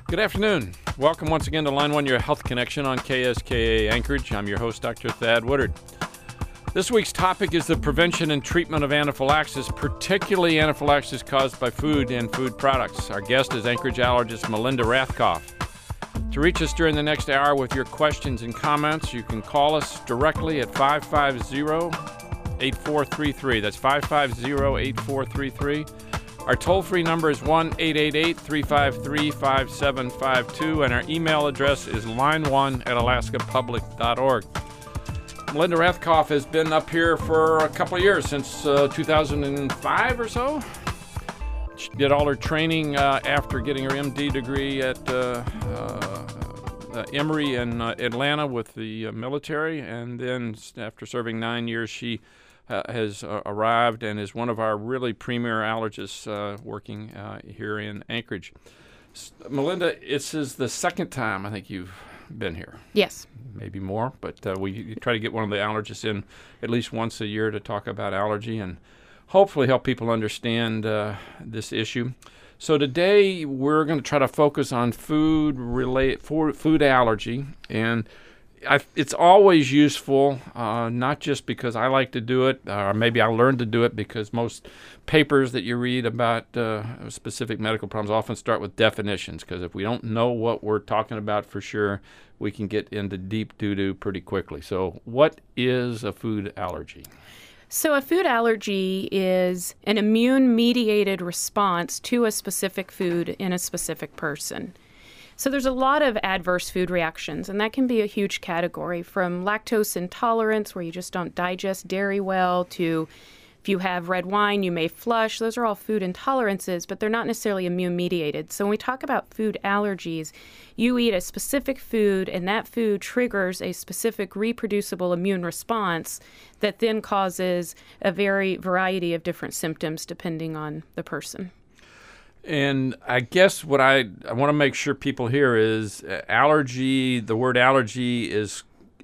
Good afternoon. Welcome once again to Line 1, your health connection on KSKA Anchorage. I'm your host, Dr. Thad Woodard. This week's topic is the prevention and treatment of anaphylaxis, particularly anaphylaxis caused by food and food products. Our guest is Anchorage allergist Melinda Rathkoff. To reach us during the next hour with your questions and comments, you can call us directly at 550-8433. That's 550-8433. Our toll-free number is 1-888-353-5752, and our email address is line1@alaskapublic.org. Melinda Rathkoff has been up here for a couple of years, since 2005 or so. She did all her training after getting her MD degree at Emory in Atlanta with the military, and then after serving 9 years, she has arrived and is one of our really premier allergists working here in Anchorage. Melinda, this is the second time I think you've been here. Yes. Maybe more, but we try to get one of the allergists in at least once a year to talk about allergy and hopefully help people understand this issue. So today we're going to try to focus on food allergy, and it's always useful, not just because I like to do it, or maybe I learned to do it because most papers that you read about specific medical problems often start with definitions, because if we don't know what we're talking about for sure, we can get into deep doo-doo pretty quickly. So what is a food allergy? So a food allergy is an immune-mediated response to a specific food in a specific person. So there's a lot of adverse food reactions, and that can be a huge category, from lactose intolerance, where you just don't digest dairy well, to if you have red wine, you may flush. Those are all food intolerances, but they're not necessarily immune-mediated. So when we talk about food allergies, you eat a specific food, and that food triggers a specific reproducible immune response that then causes a variety of different symptoms depending on the person. And I guess what I want to make sure people hear is allergy. The word allergy is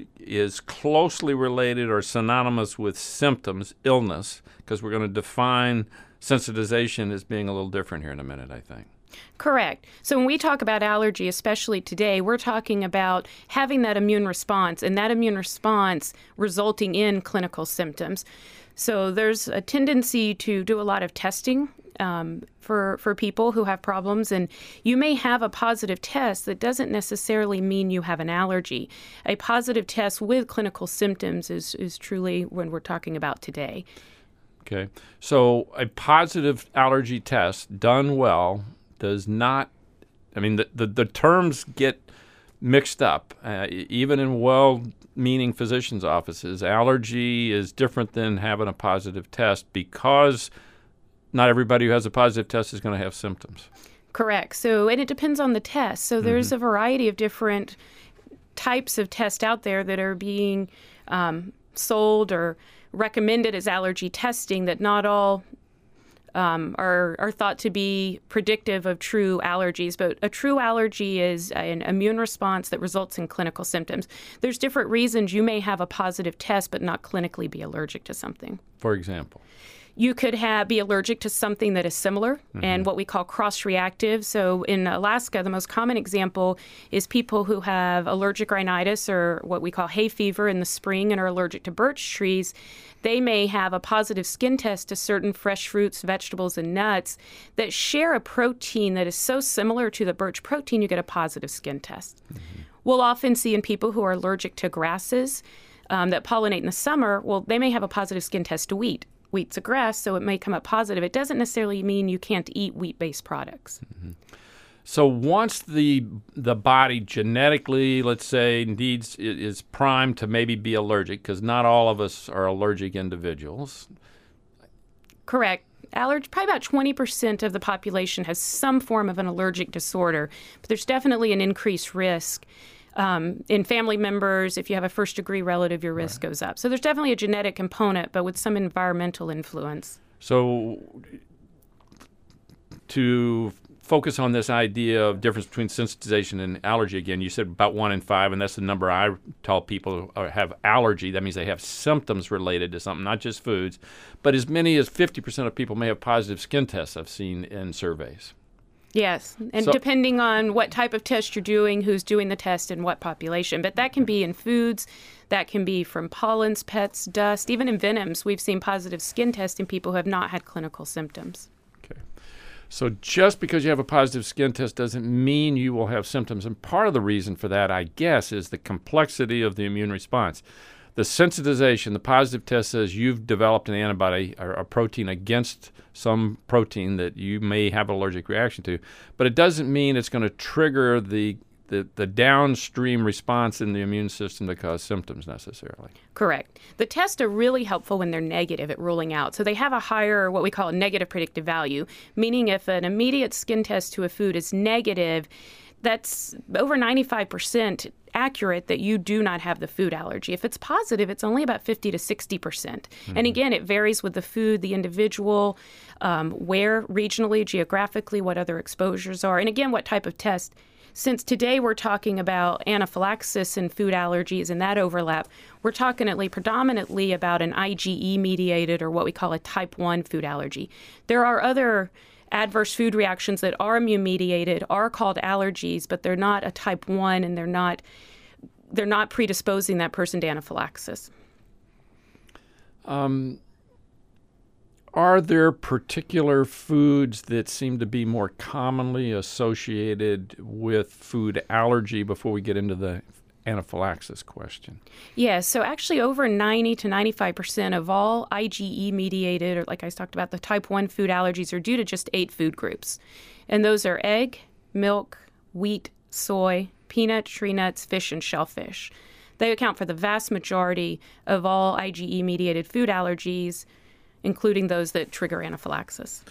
closely related or synonymous with symptoms, illness, because we're going to define sensitization as being a little different here in a minute, I think. Correct. So when we talk about allergy, especially today, we're talking about having that immune response, and that immune response resulting in clinical symptoms. So there's a tendency to do a lot of testing for people who have problems, and you may have a positive test that doesn't necessarily mean you have an allergy. A positive test with clinical symptoms is truly what we're talking about today. Okay. So a positive allergy test done well does not, the terms get mixed up, even in well-meaning physicians' offices. Allergy is different than having a positive test because not everybody who has a positive test is going to have symptoms. Correct. So, and it depends on the test. So there's a variety of different types of tests out there that are being sold or recommended as allergy testing that not all are thought to be predictive of true allergies. But a true allergy is an immune response that results in clinical symptoms. There's different reasons you may have a positive test but not clinically be allergic to something. For example? You could be allergic to something that is similar and what we call cross-reactive. So in Alaska, the most common example is people who have allergic rhinitis or what we call hay fever in the spring and are allergic to birch trees. They may have a positive skin test to certain fresh fruits, vegetables, and nuts that share a protein that is so similar to the birch protein, you get a positive skin test. We'll often see in people who are allergic to grasses that pollinate in the summer, well, they may have a positive skin test to wheat. Wheat's a grass, so it may come up positive. It doesn't necessarily mean you can't eat wheat-based products. So once the body genetically, let's say, is primed to maybe be allergic, because not all of us are allergic individuals. Correct. Probably about 20% of the population has some form of an allergic disorder, but there's definitely an increased risk. In family members, if you have a first-degree relative, your risk goes up. So there's definitely a genetic component, but with some environmental influence. So to focus on this idea of difference between sensitization and allergy again, you said about 1 in 5, and that's the number I tell people who have allergy. That means they have symptoms related to something, not just foods. But as many as 50% of people may have positive skin tests I've seen in surveys. Yes, and So- depending on what type of test you're doing, who's doing the test, and what population. But that can be in foods, that can be from pollens, pets, dust, even in venoms. We've seen positive skin tests in people who have not had clinical symptoms. Okay. So just because you have a positive skin test doesn't mean you will have symptoms. And part of the reason for that, I guess, is the complexity of the immune response. The sensitization, the positive test says you've developed an antibody or a protein against some protein that you may have an allergic reaction to, but it doesn't mean it's going to trigger the downstream response in the immune system to cause symptoms necessarily. Correct. The tests are really helpful when they're negative at ruling out. So they have a higher, what we call a negative predictive value, meaning if an immediate skin test to a food is negative, that's over 95% accurate that you do not have the food allergy. If it's positive, it's only about 50 to 60%. And again, it varies with the food, the individual, where regionally, geographically, what other exposures are, and again, what type of test. Since today we're talking about anaphylaxis and food allergies and that overlap, we're talking predominantly about an IgE-mediated or what we call a type 1 food allergy. There are other adverse food reactions that are immune-mediated, are called allergies, but they're not a type 1 and they're not predisposing that person to anaphylaxis. Are there particular foods that seem to be more commonly associated with food allergy before we get into the anaphylaxis question? Yes, so actually over 90 to 95% of all IgE-mediated, or like I talked about, the type 1 food allergies are due to just 8 food groups. And those are egg, milk, wheat, soy, peanut, tree nuts, fish, and shellfish. They account for the vast majority of all IgE-mediated food allergies, including those that trigger anaphylaxis.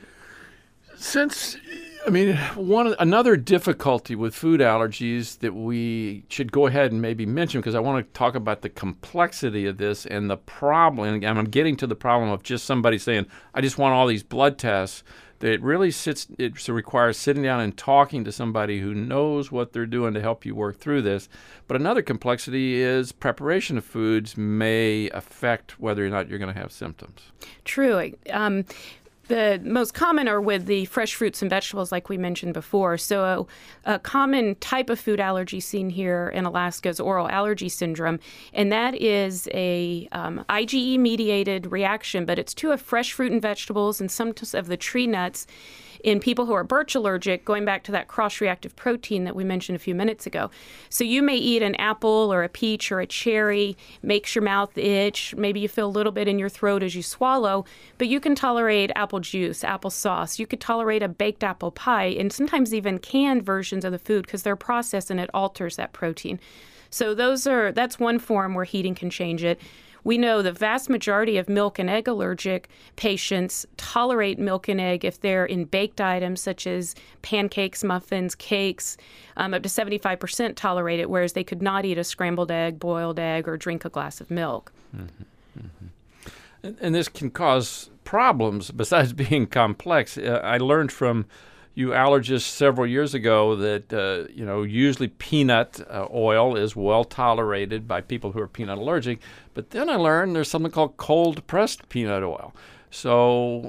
Another difficulty with food allergies that we should go ahead and maybe mention, because I want to talk about the complexity of this and the problem, and I'm getting to the problem of just somebody saying, I just want all these blood tests, that it requires sitting down and talking to somebody who knows what they're doing to help you work through this. But another complexity is preparation of foods may affect whether or not you're going to have symptoms. True. The most common are with the fresh fruits and vegetables, like we mentioned before. So a common type of food allergy seen here in Alaska is oral allergy syndrome, and that is a IgE-mediated reaction, but it's to a fresh fruit and vegetables and some of the tree nuts. In people who are birch allergic, going back to that cross-reactive protein that we mentioned a few minutes ago. So you may eat an apple or a peach or a cherry, makes your mouth itch, maybe you feel a little bit in your throat as you swallow, but you can tolerate apple juice, applesauce. You could tolerate a baked apple pie, and sometimes even canned versions of the food because they're processed and it alters that protein. So that's one form where heating can change it. We know the vast majority of milk and egg allergic patients tolerate milk and egg if they're in baked items such as pancakes, muffins, cakes. Up to 75% tolerate it, whereas they could not eat a scrambled egg, boiled egg, or drink a glass of milk. Mm-hmm. Mm-hmm. And this can cause problems besides being complex. I learned from you allergists several years ago that usually peanut oil is well tolerated by people who are peanut allergic. But then I learned there's something called cold pressed peanut oil. So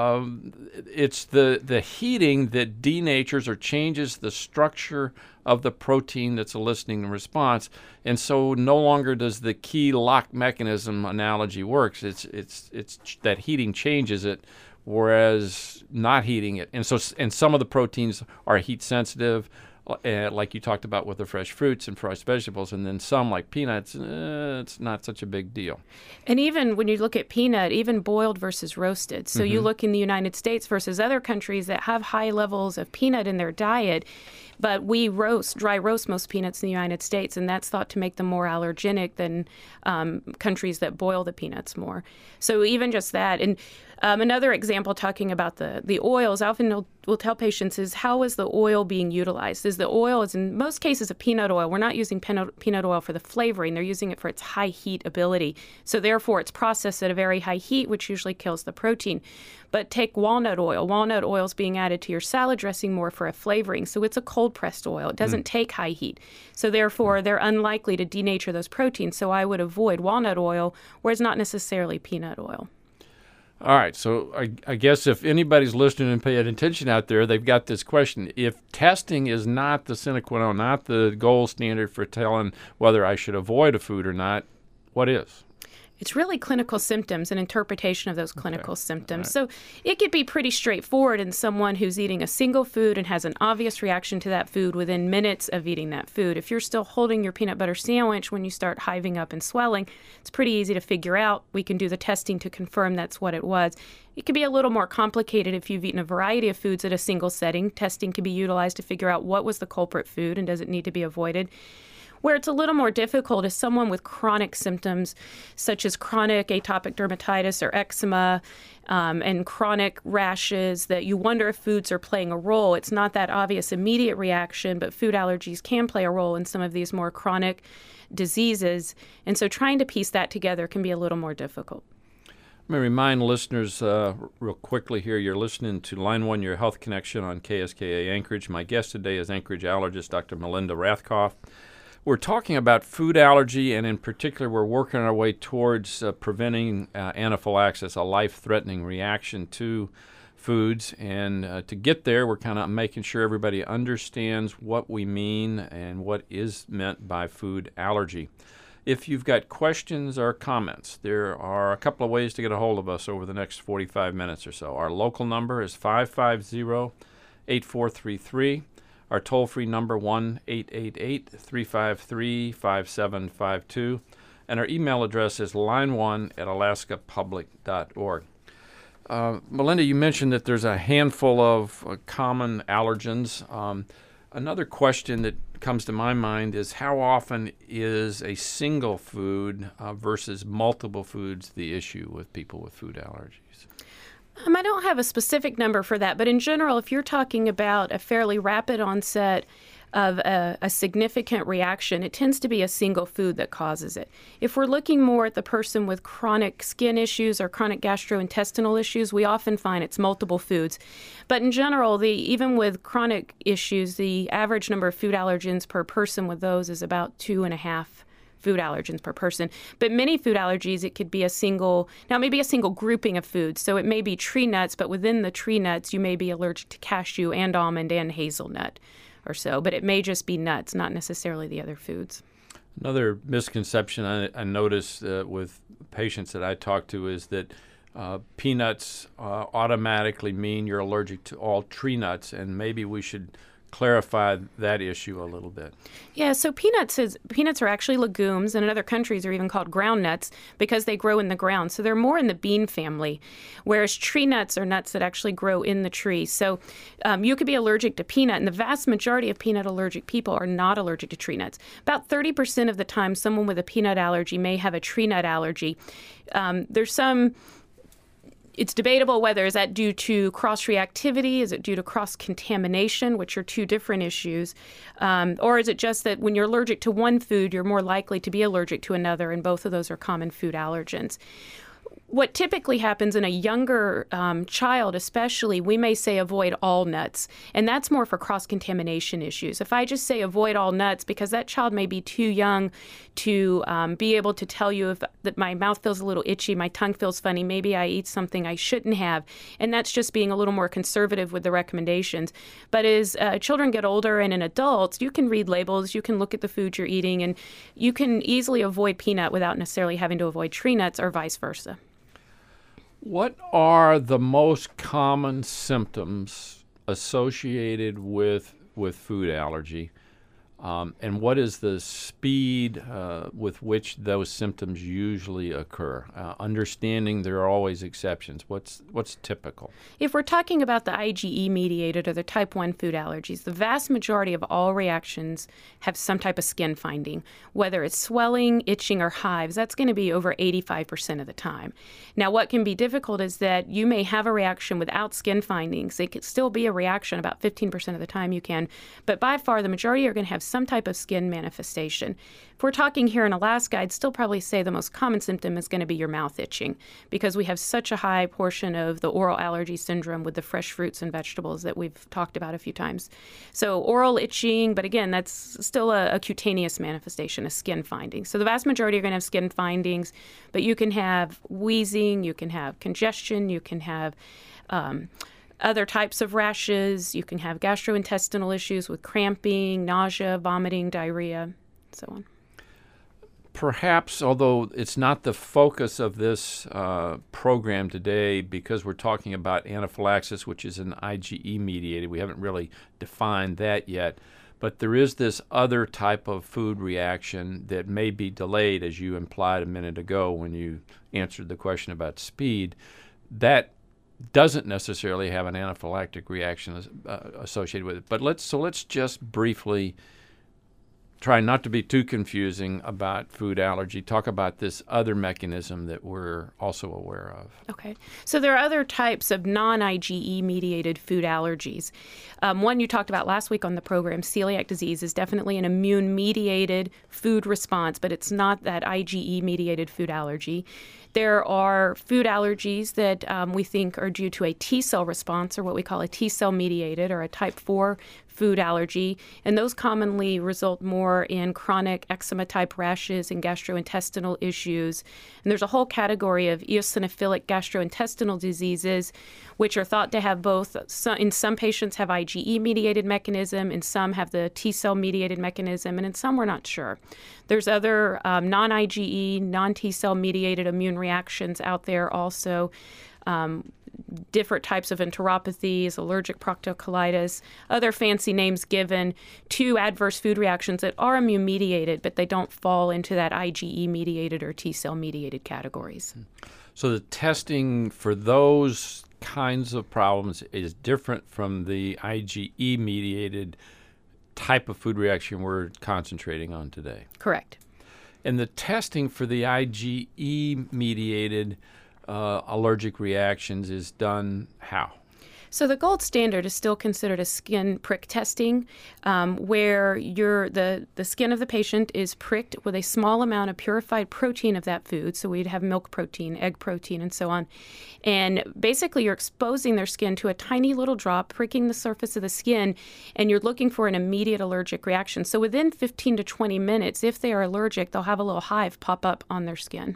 it's the heating that denatures or changes the structure of the protein that's eliciting the response, and so no longer does the key lock mechanism analogy works. It's that heating changes it, whereas not heating it. And some of the proteins are heat sensitive, like you talked about with the fresh fruits and fresh vegetables, and then some like peanuts, it's not such a big deal. And even when you look at peanut, even boiled versus roasted. So you look in the United States versus other countries that have high levels of peanut in their diet, but we dry roast most peanuts in the United States, and that's thought to make them more allergenic than countries that boil the peanuts more. So even just that. And another example talking about the oils, I often will tell patients is how is the oil being utilized? Is the oil, is in most cases a peanut oil, we're not using peanut oil for the flavoring, they're using it for its high heat ability. So therefore it's processed at a very high heat, which usually kills the protein. But take walnut oil. Walnut oil is being added to your salad dressing more for a flavoring. So it's a cold pressed oil. It doesn't take high heat. So therefore they're unlikely to denature those proteins. So I would avoid walnut oil, whereas not necessarily peanut oil. All right, so I guess if anybody's listening and paying attention out there, they've got this question. If testing is not the sine qua non, not the gold standard for telling whether I should avoid a food or not, what is? It's really clinical symptoms and interpretation of those clinical symptoms. So it could be pretty straightforward in someone who's eating a single food and has an obvious reaction to that food within minutes of eating that food. If you're still holding your peanut butter sandwich when you start hiving up and swelling, it's pretty easy to figure out. We can do the testing to confirm that's what it was. It could be a little more complicated if you've eaten a variety of foods at a single setting. Testing can be utilized to figure out what was the culprit food and does it need to be avoided. Where it's a little more difficult is someone with chronic symptoms, such as chronic atopic dermatitis or eczema, and chronic rashes that you wonder if foods are playing a role. It's not that obvious immediate reaction, but food allergies can play a role in some of these more chronic diseases. And so trying to piece that together can be a little more difficult. Let me remind listeners real quickly here, you're listening to Line 1, Your Health Connection on KSKA Anchorage. My guest today is Anchorage allergist Dr. Melinda Rathkoff. We're talking about food allergy, and in particular, we're working our way towards preventing anaphylaxis, a life-threatening reaction to foods. And to get there, we're kind of making sure everybody understands what we mean and what is meant by food allergy. If you've got questions or comments, there are a couple of ways to get a hold of us over the next 45 minutes or so. Our local number is 550-8433. Our toll-free number, 1-888-353-5752. And our email address is line1@alaskapublic.org. Melinda, you mentioned that there's a handful of common allergens. Another question that comes to my mind is how often is a single food versus multiple foods the issue with people with food allergies? I don't have a specific number for that, but in general, if you're talking about a fairly rapid onset of a significant reaction, it tends to be a single food that causes it. If we're looking more at the person with chronic skin issues or chronic gastrointestinal issues, we often find it's multiple foods. But in general, even with chronic issues, the average number of food allergens per person with those is about 2.5 food allergens per person. But many food allergies, it could be a single grouping of foods. So it may be tree nuts, but within the tree nuts, you may be allergic to cashew and almond and hazelnut or so. But it may just be nuts, not necessarily the other foods. Another misconception I notice with patients that I talk to is that peanuts automatically mean you're allergic to all tree nuts, and maybe we should clarify that issue a little bit. Yeah, so peanuts are actually legumes, and in other countries are even called ground nuts because they grow in the ground. So they're more in the bean family, whereas tree nuts are nuts that actually grow in the tree. So you could be allergic to peanut, and the vast majority of peanut allergic people are not allergic to tree nuts. About 30% of the time, someone with a peanut allergy may have a tree nut allergy. It's debatable whether is that due to cross-reactivity, is it due to cross-contamination, which are two different issues, or is it just that when you're allergic to one food, you're more likely to be allergic to another, and both of those are common food allergens. What typically happens in a younger child especially, we may say avoid all nuts, and that's more for cross-contamination issues. If I just say avoid all nuts because that child may be too young to be able to tell you that my mouth feels a little itchy, my tongue feels funny, maybe I eat something I shouldn't have, and that's just being a little more conservative with the recommendations. But as children get older and in adults, you can read labels, you can look at the food you're eating, and you can easily avoid peanut without necessarily having to avoid tree nuts or vice versa. What are the most common symptoms associated with food allergy, and what is the speed with which those symptoms usually occur? Understanding there are always exceptions. What's typical? If we're talking about the IgE-mediated or the type 1 food allergies, the vast majority of all reactions have some type of skin finding, whether it's swelling, itching, or hives. That's going to be over 85% of the time. Now, what can be difficult is that you may have a reaction without skin findings. It could still be a reaction about 15% of the time you can, but by far the majority are going to have some type of skin manifestation. If we're talking here in Alaska, I'd still probably say the most common symptom is going to be your mouth itching, because we have such a high portion of the oral allergy syndrome with the fresh fruits and vegetables that we've talked about a few times. So oral itching, but again, that's still a cutaneous manifestation, a skin finding. So the vast majority are going to have skin findings, but you can have wheezing, you can have congestion, you can have other types of rashes, you can have gastrointestinal issues with cramping, nausea, vomiting, diarrhea, so on. Perhaps, although it's not the focus of this program today, because we're talking about anaphylaxis, which is an IgE mediated, we haven't really defined that yet, but there is this other type of food reaction that may be delayed, as you implied a minute ago when you answered the question about speed, that doesn't necessarily have an anaphylactic reaction associated with it. But let's just briefly try not to be too confusing about food allergy. Talk about this other mechanism that we're also aware of. Okay. So there are other types of non-IgE mediated food allergies. One you talked about last week on the program, celiac disease, is definitely an immune-mediated food response, but it's not that IgE-mediated food allergy. There are food allergies that we think are due to a T-cell response, or what we call a T-cell mediated or a type 4 food allergy, and those commonly result more in chronic eczema-type rashes and gastrointestinal issues. And there's a whole category of eosinophilic gastrointestinal diseases, which are thought to have both, in some patients have IgE-mediated mechanism, in some have the T-cell mediated mechanism, and in some we're not sure. There's other non-IgE, non-T-cell mediated immune reactions out there also. Different types of enteropathies, allergic proctocolitis, other fancy names given to adverse food reactions that are immune-mediated, but they don't fall into that IgE-mediated or T-cell-mediated categories. So the testing for those kinds of problems is different from the IgE-mediated type of food reaction we're concentrating on today. Correct. And the testing for the IgE-mediated allergic reactions is done how? So the gold standard is still considered a skin prick testing, where the skin of the patient is pricked with a small amount of purified protein of that food. So we'd have milk protein, egg protein, and so on. And basically you're exposing their skin to a tiny little drop, pricking the surface of the skin, and you're looking for an immediate allergic reaction. So within 15 to 20 minutes, if they are allergic, they'll have a little hive pop up on their skin.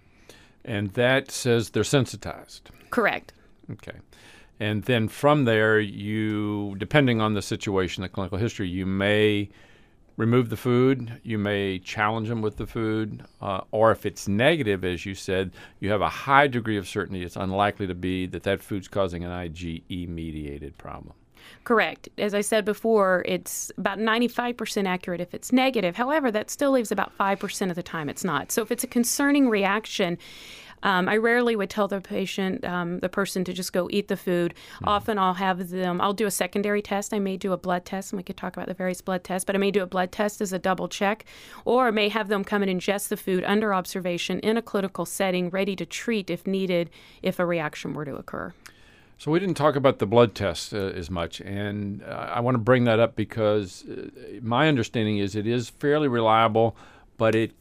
And that says they're sensitized. Correct. Okay. And then from there, you, depending on the situation, the clinical history, you may remove the food, you may challenge them with the food, or if it's negative, as you said, you have a high degree of certainty it's unlikely to be that food's causing an IgE-mediated problem. Correct. As I said before, it's about 95% accurate if it's negative. However, that still leaves about 5% of the time it's not. So if it's a concerning reaction, I rarely would tell the patient, the person, to just go eat the food. Mm-hmm. Often I'll do a secondary test. I may do a blood test, and we could talk about the various blood tests, but I may do a blood test as a double check, or I may have them come and ingest the food under observation in a clinical setting, ready to treat if needed, if a reaction were to occur. So we didn't talk about the blood test as much, and I want to bring that up because my understanding is it is fairly reliable, but it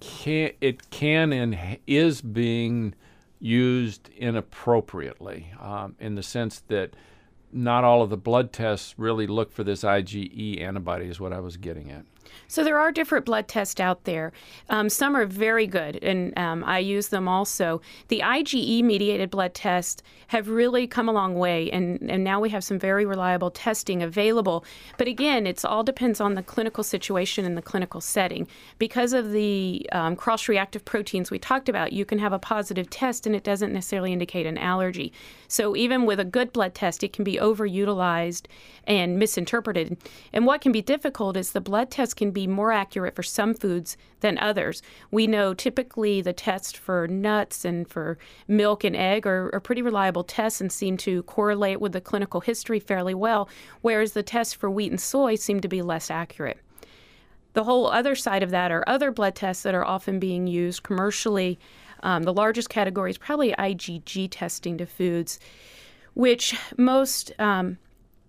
can and is being used inappropriately in the sense that not all of the blood tests really look for this IgE antibody is what I was getting at. So there are different blood tests out there. Some are very good, and I use them also. The IgE-mediated blood tests have really come a long way, and now we have some very reliable testing available. But again, it all depends on the clinical situation and the clinical setting. Because of the cross-reactive proteins we talked about, you can have a positive test, and it doesn't necessarily indicate an allergy. So even with a good blood test, it can be overutilized and misinterpreted. And what can be difficult is the blood test can be more accurate for some foods than others. We know typically the tests for nuts and for milk and egg are pretty reliable tests and seem to correlate with the clinical history fairly well, whereas the tests for wheat and soy seem to be less accurate. The whole other side of that are other blood tests that are often being used commercially. The largest category is probably IgG testing to foods, which most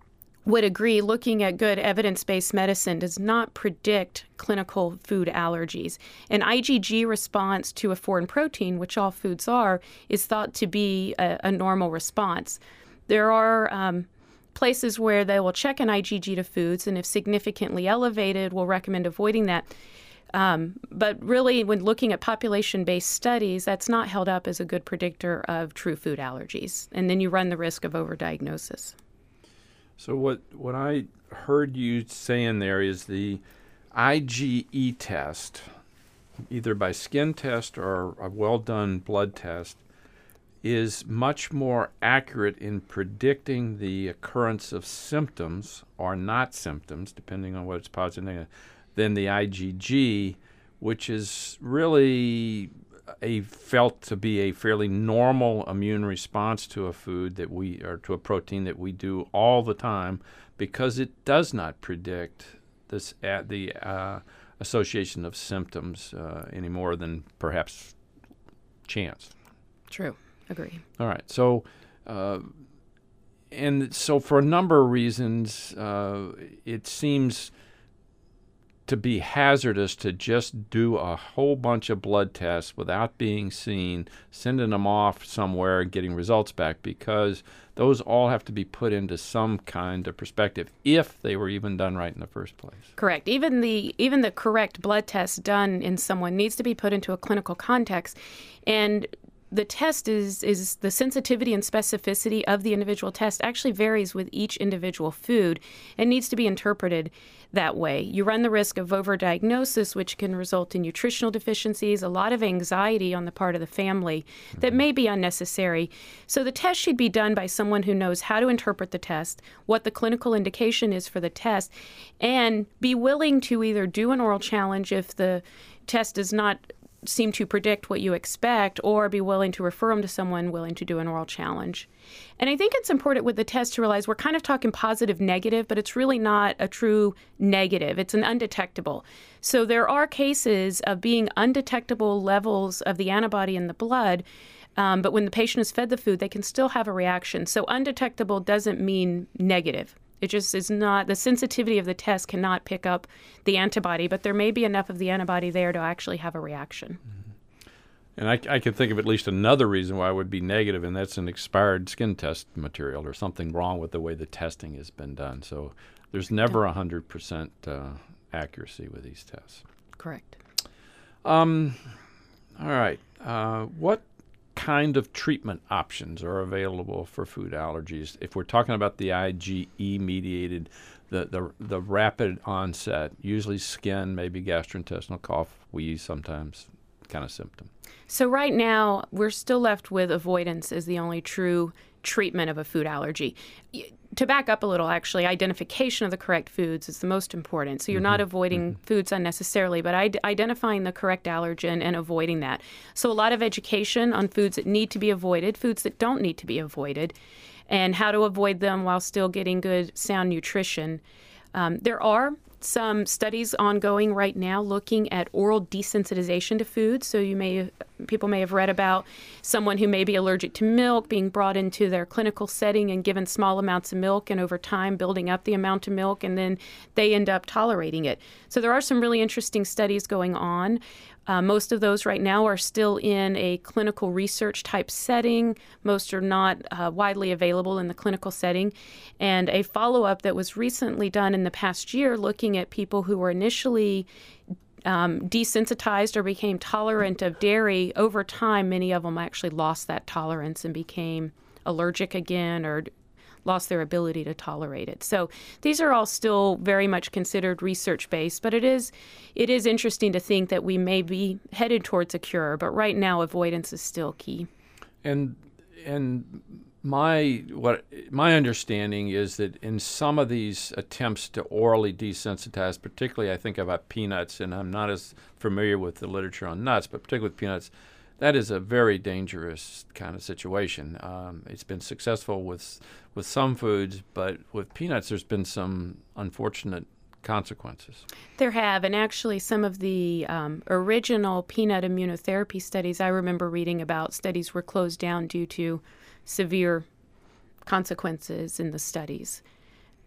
would agree looking at good evidence-based medicine does not predict clinical food allergies. An IgG response to a foreign protein, which all foods are, is thought to be a normal response. There are places where they will check an IgG to foods, and if significantly elevated, will recommend avoiding that. But really, when looking at population-based studies, that's not held up as a good predictor of true food allergies. And then you run the risk of overdiagnosis. So what I heard you saying there is the IgE test, either by skin test or a well-done blood test, is much more accurate in predicting the occurrence of symptoms or not symptoms, depending on what it's positive and negative, than the IgG, which is really felt to be a fairly normal immune response to a food or to a protein that we do all the time, because it does not predict the association of symptoms any more than perhaps chance. True. Agree. All right. So, and so for a number of reasons, it seems to be hazardous to just do a whole bunch of blood tests without being seen, sending them off somewhere and getting results back, because those all have to be put into some kind of perspective if they were even done right in the first place. Correct. Even the correct blood test done in someone needs to be put into a clinical context. And the test is the sensitivity and specificity of the individual test actually varies with each individual food and needs to be interpreted that way. You run the risk of overdiagnosis, which can result in nutritional deficiencies, a lot of anxiety on the part of the family that may be unnecessary. So the test should be done by someone who knows how to interpret the test, what the clinical indication is for the test, and be willing to either do an oral challenge if the test does not seem to predict what you expect, or be willing to refer them to someone willing to do an oral challenge. And I think it's important with the test to realize we're kind of talking positive, negative, but it's really not a true negative. It's an undetectable. So there are cases of being undetectable levels of the antibody in the blood, but when the patient is fed the food, they can still have a reaction. So undetectable doesn't mean negative. It just is not, the sensitivity of the test cannot pick up the antibody, but there may be enough of the antibody there to actually have a reaction. Mm-hmm. And I can think of at least another reason why it would be negative, and that's an expired skin test material or something wrong with the way the testing has been done. So there's never 100% accuracy with these tests. Correct. All right. What kind of treatment options are available for food allergies? If we're talking about the IgE mediated, the rapid onset, usually skin, maybe gastrointestinal, cough, wheeze sometimes kind of symptom. So right now, we're still left with avoidance as the only true treatment of a food allergy. To back up a little, actually, identification of the correct foods is the most important. So you're not avoiding foods unnecessarily, but identifying the correct allergen and avoiding that. So a lot of education on foods that need to be avoided, foods that don't need to be avoided, and how to avoid them while still getting good, sound nutrition. There are some studies ongoing right now looking at oral desensitization to foods. So people may have read about someone who may be allergic to milk being brought into their clinical setting and given small amounts of milk, and over time building up the amount of milk, and then they end up tolerating it. So there are some really interesting studies going on. Most of those right now are still in a clinical research type setting. Most are not widely available in the clinical setting. And a follow-up that was recently done in the past year looking at people who were initially desensitized or became tolerant of dairy, over time, many of them actually lost that tolerance and became allergic again or lost their ability to tolerate it. So these are all still very much considered research-based, but it is interesting to think that we may be headed towards a cure, but right now avoidance is still key. And my understanding is that in some of these attempts to orally desensitize, particularly I think about peanuts, and I'm not as familiar with the literature on nuts, but particularly with peanuts, that is a very dangerous kind of situation. It's been successful with some foods, but with peanuts, there's been some unfortunate consequences. There have, and actually some of the original peanut immunotherapy studies I remember reading about, studies were closed down due to severe consequences in the studies.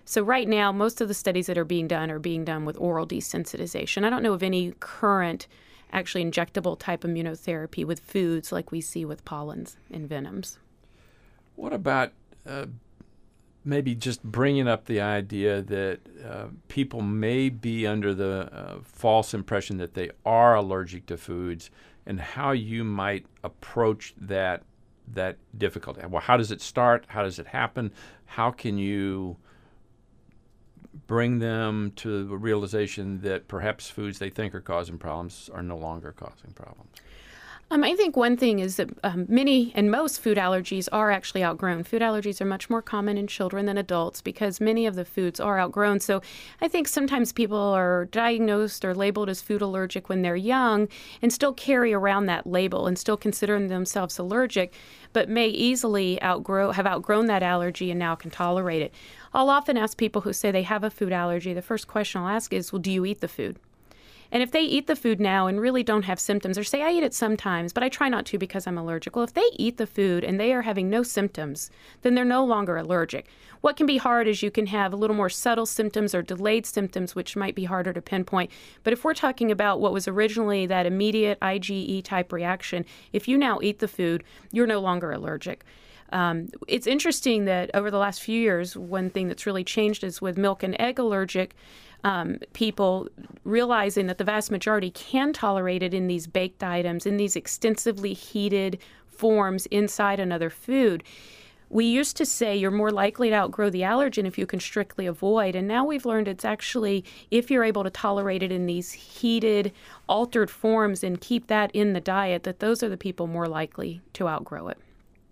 So right now, most of the studies that are being done with oral desensitization. I don't know of any current actually injectable type immunotherapy with foods like we see with pollens and venoms. What about maybe just bringing up the idea that people may be under the false impression that they are allergic to foods, and how you might approach that difficulty? Well, how does it start? How does it happen? How can you bring them to the realization that perhaps foods they think are causing problems are no longer causing problems? I think one thing is that many and most food allergies are actually outgrown. Food allergies are much more common in children than adults because many of the foods are outgrown. So I think sometimes people are diagnosed or labeled as food allergic when they're young and still carry around that label and still consider themselves allergic, but may easily have outgrown that allergy and now can tolerate it. I'll often ask people who say they have a food allergy, the first question I'll ask is, well, do you eat the food? And if they eat the food now and really don't have symptoms, or say, I eat it sometimes, but I try not to because I'm allergic. Well, if they eat the food and they are having no symptoms, then they're no longer allergic. What can be hard is you can have a little more subtle symptoms or delayed symptoms, which might be harder to pinpoint. But if we're talking about what was originally that immediate IgE type reaction, if you now eat the food, you're no longer allergic. It's interesting that over the last few years, one thing that's really changed is with milk and egg allergic people realizing that the vast majority can tolerate it in these baked items, in these extensively heated forms inside another food. We used to say you're more likely to outgrow the allergen if you can strictly avoid, and now we've learned it's actually if you're able to tolerate it in these heated, altered forms and keep that in the diet, that those are the people more likely to outgrow it.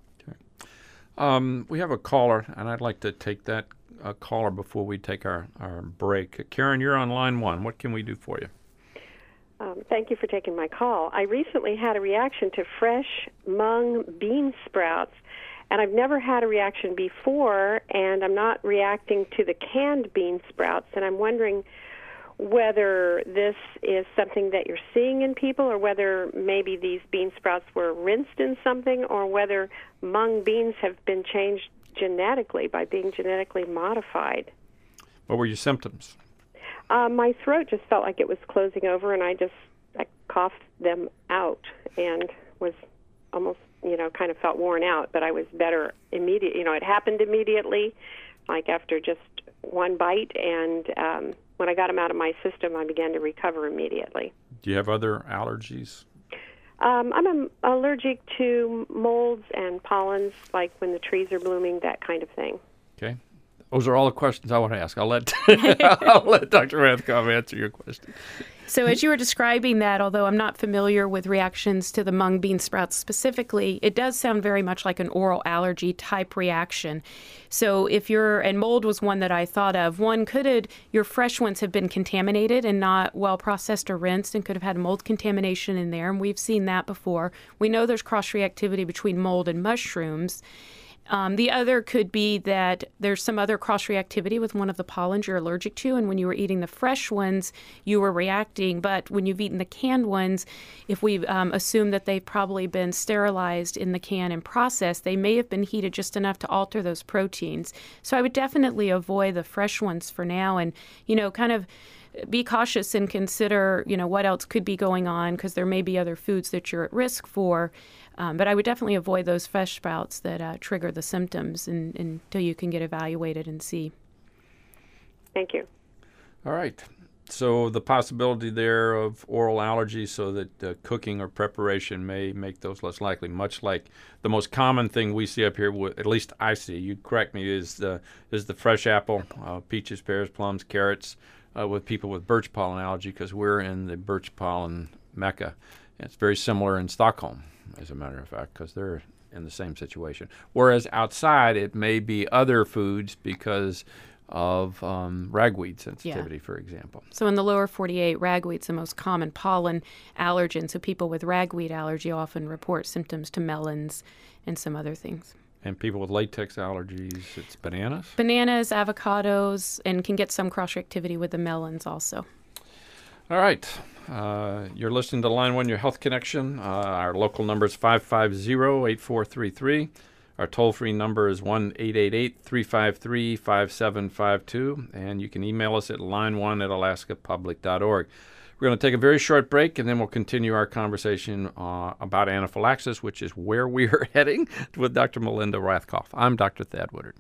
We have a caller, and I'd like to take that caller before we take our break. Karen, you're on line one. What can we do for you? Thank you for taking my call. I recently had a reaction to fresh mung bean sprouts, and I've never had a reaction before, and I'm not reacting to the canned bean sprouts, and I'm wondering whether this is something that you're seeing in people, or whether maybe these bean sprouts were rinsed in something, or whether mung beans have been changed genetically by being genetically modified. What were your symptoms? My throat just felt like it was closing over, and I coughed them out and was almost, kind of felt worn out, but I was better immediately. It happened immediately, like after just one bite, and when I got them out of my system, I began to recover immediately. Do you have other allergies? I'm allergic to molds and pollens, like when the trees are blooming, that kind of thing. Okay. Those are all the questions I want to ask. I'll let Dr. Rathkopf answer your question. So as you were describing that, although I'm not familiar with reactions to the mung bean sprouts specifically, it does sound very much like an oral allergy type reaction. So and mold was one that I thought of. Your fresh ones have been contaminated and not well processed or rinsed and could have had mold contamination in there, and we've seen that before. We know there's cross-reactivity between mold and mushrooms. The other could be that there's some other cross-reactivity with one of the pollens you're allergic to, and when you were eating the fresh ones, you were reacting. But when you've eaten the canned ones, if we assume that they've probably been sterilized in the can and processed, they may have been heated just enough to alter those proteins. So I would definitely avoid the fresh ones for now and, kind of be cautious and consider, what else could be going on because there may be other foods that you're at risk for. But I would definitely avoid those fresh sprouts that trigger the symptoms until you can get evaluated and see. Thank you. All right. So the possibility there of oral allergies so that cooking or preparation may make those less likely, much like the most common thing we see up here, at least I see, you correct me, is the fresh apple, peaches, pears, plums, carrots, with people with birch pollen allergy because we're in the birch pollen mecca. And it's very similar in Stockholm, as a matter of fact, because they're in the same situation. Whereas outside, it may be other foods because of ragweed sensitivity, for example. So in the lower 48, ragweed's the most common pollen allergen. So people with ragweed allergy often report symptoms to melons and some other things. And people with latex allergies, it's bananas? Bananas, avocados, and can get some cross-reactivity with the melons also. All right. You're listening to Line 1, your Health Connection. Our local number is 550-8433. Our toll-free number is 1-888-353-5752, and you can email us at line1@alaskapublic.org. We're going to take a very short break, and then we'll continue our conversation about anaphylaxis, which is where we are heading, with Dr. Melinda Rothkopf. I'm Dr. Thad Woodard.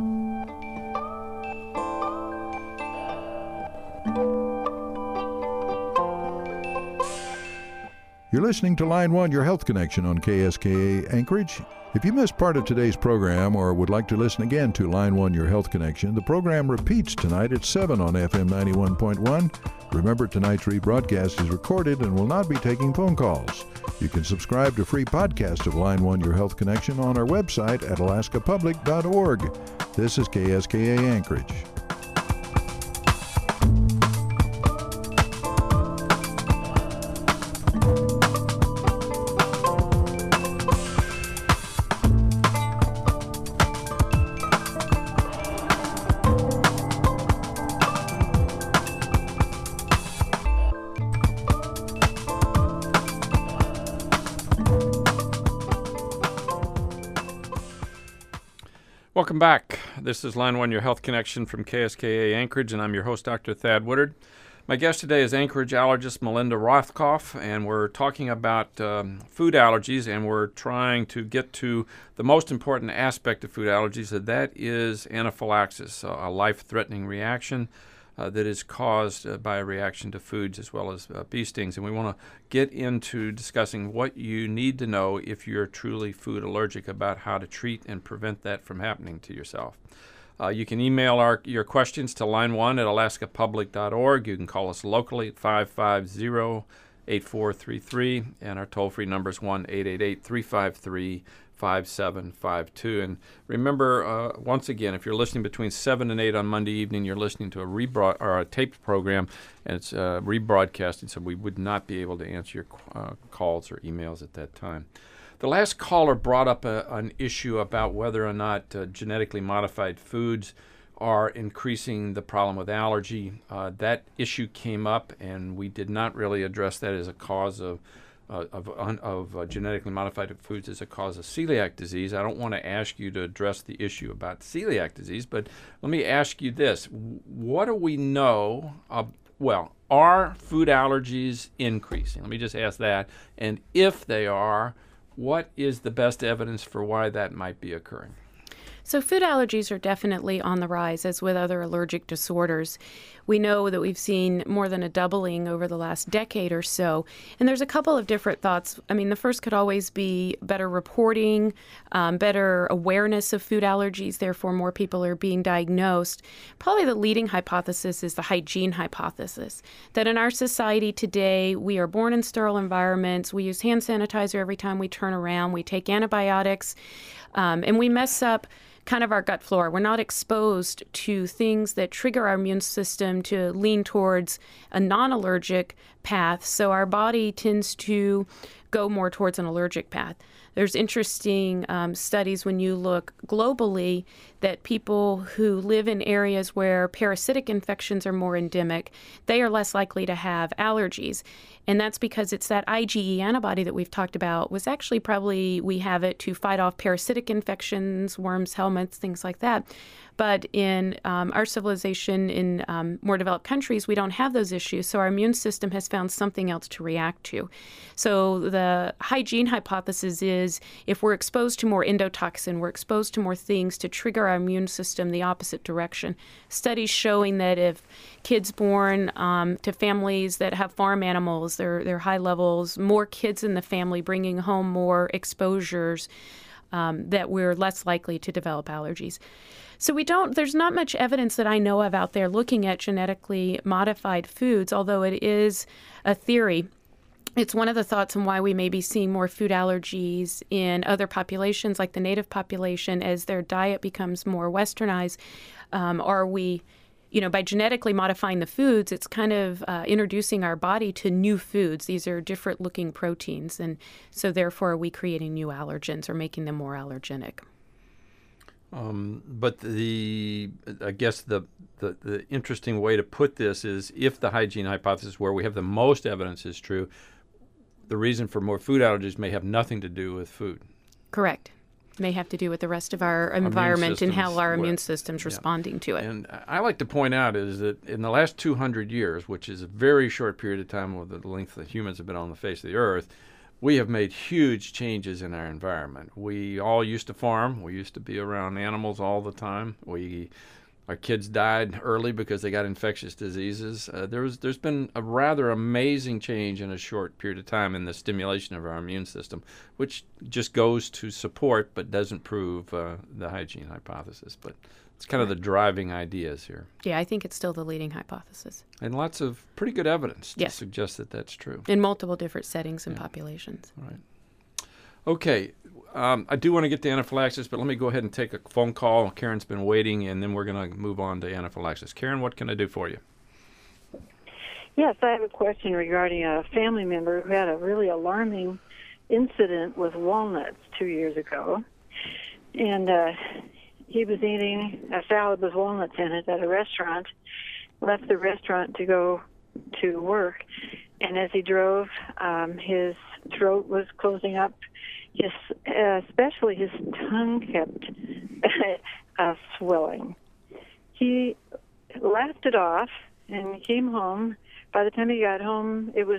You're listening to Line 1, your health connection on KSKA Anchorage. If you missed part of today's program or would like to listen again to Line 1, your health connection, the program repeats tonight at 7 on FM 91.1. Remember, tonight's rebroadcast is recorded and will not be taking phone calls. You can subscribe to free podcasts of Line 1, your health connection on our website at alaskapublic.org. This is KSKA Anchorage. Welcome back. This is Line 1, your health connection from KSKA Anchorage, and I'm your host, Dr. Thad Woodard. My guest today is Anchorage allergist Melinda Rothkopf, and we're talking about food allergies, and we're trying to get to the most important aspect of food allergies, and that is anaphylaxis, a life-threatening reaction that is caused by a reaction to foods as well as bee stings. And we want to get into discussing what you need to know if you're truly food allergic about how to treat and prevent that from happening to yourself. You can email your questions to line1@alaskapublic.org. You can call us locally at 550-8433, and our toll-free number is 1-888-353-5752. And remember, once again, if you're listening between 7 and 8 on Monday evening, you're listening to a taped program, and it's rebroadcasting, so we would not be able to answer your calls or emails at that time. The last caller brought up an issue about whether or not genetically modified foods are increasing the problem with allergy. That issue came up, and we did not really address that as a cause of genetically modified foods as a cause of celiac disease. I don't want to ask you to address the issue about celiac disease, but let me ask you this. What do we know? Are food allergies increasing? Let me just ask that. And if they are, what is the best evidence for why that might be occurring? So food allergies are definitely on the rise, as with other allergic disorders. We know that we've seen more than a doubling over the last decade or so. And there's a couple of different thoughts. I mean, the first could always be better reporting, better awareness of food allergies, therefore more people are being diagnosed. Probably the leading hypothesis is the hygiene hypothesis, that in our society today, we are born in sterile environments, we use hand sanitizer every time we turn around, we take antibiotics, and we mess up kind of our gut flora. We're not exposed to things that trigger our immune system to lean towards a non-allergic path, so our body tends to go more towards an allergic path. There's interesting studies when you look globally that people who live in areas where parasitic infections are more endemic, they are less likely to have allergies. And that's because it's that IgE antibody that we've talked about was actually probably, we have it to fight off parasitic infections, worms, helminths, things like that. But in our civilization, in more developed countries, we don't have those issues. So our immune system has found something else to react to. So the hygiene hypothesis is if we're exposed to more endotoxin, we're exposed to more things to trigger our immune system the opposite direction. Studies showing that if kids born to families that have farm animals, they're high levels, more kids in the family bringing home more exposures, that we're less likely to develop allergies. So there's not much evidence that I know of out there looking at genetically modified foods, although it is a theory. It's one of the thoughts on why we may be seeing more food allergies in other populations, like the native population, as their diet becomes more westernized. Are we, by genetically modifying the foods, it's kind of introducing our body to new foods. These are different looking proteins. And so therefore, are we creating new allergens or making them more allergenic? But I guess the interesting way to put this is if the hygiene hypothesis where we have the most evidence is true, the reason for more food allergies may have nothing to do with food. Correct. may have to do with the rest of our environment and how our immune well, system's yeah. responding to it. And I like to point out is that in the last 200 years, which is a very short period of time with the length that humans have been on the face of the earth, we have made huge changes in our environment. We all used to farm. We used to be around animals all the time. Our kids died early because they got infectious diseases. There's been a rather amazing change in a short period of time in the stimulation of our immune system, which just goes to support but doesn't prove the hygiene hypothesis. But it's kind of the driving ideas here. Yeah, I think it's still the leading hypothesis. And lots of pretty good evidence to Yes. suggest that that's true. In multiple different settings and populations. Right. Okay. I do want to get to anaphylaxis, but let me go ahead and take a phone call. Karen's been waiting, and then we're going to move on to anaphylaxis. Karen, what can I do for you? Yes, I have a question regarding a family member who had a really alarming incident with walnuts 2 years ago. And he was eating a salad with walnuts in it at a restaurant, left the restaurant to go to work, and as he drove, his throat was closing up. Especially his tongue kept swelling. He laughed it off and came home. By the time he got home, it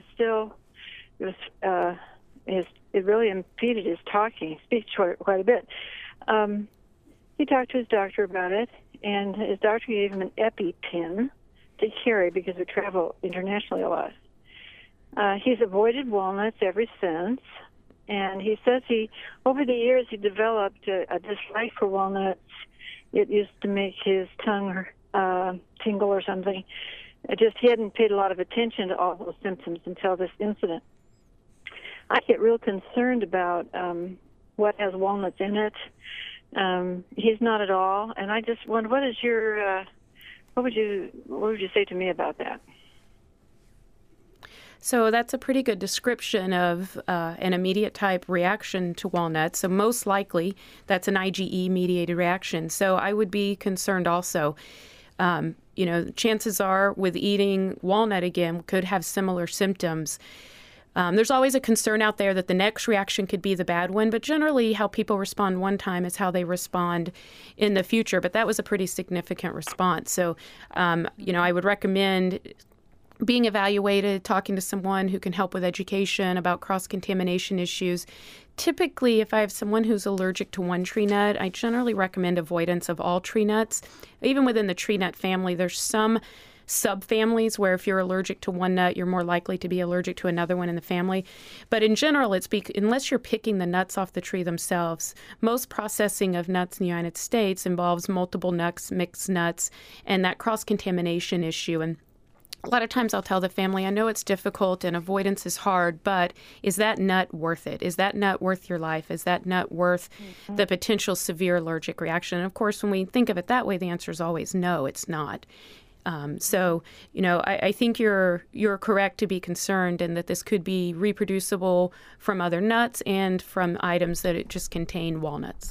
really impeded his speech quite a bit. He talked to his doctor about it, and his doctor gave him an EpiPen to carry because we travel internationally a lot. He's avoided walnuts ever since. And he says over the years, he developed a dislike for walnuts. It used to make his tongue tingle or something. He hadn't paid a lot of attention to all those symptoms until this incident. I get real concerned about what has walnuts in it. He's not at all. And I just wonder, what would you say to me about that? So that's a pretty good description of an immediate type reaction to walnuts. So most likely that's an IgE-mediated reaction. So I would be concerned also. Chances are with eating walnut again could have similar symptoms. There's always a concern out there that the next reaction could be the bad one, but generally how people respond one time is how they respond in the future. But that was a pretty significant response. So, I would recommend being evaluated, talking to someone who can help with education about cross-contamination issues. Typically, if I have someone who's allergic to one tree nut, I generally recommend avoidance of all tree nuts. Even within the tree nut family, there's some subfamilies where if you're allergic to one nut, you're more likely to be allergic to another one in the family. But in general, unless you're picking the nuts off the tree themselves, most processing of nuts in the United States involves multiple nuts, mixed nuts, and that cross-contamination issue. And a lot of times I'll tell the family, I know it's difficult and avoidance is hard, but is that nut worth it? Is that nut worth your life? Is that nut worth the potential severe allergic reaction? And of course, when we think of it that way, the answer is always no, it's not. I think you're correct to be concerned and that this could be reproducible from other nuts and from items that it just contain walnuts.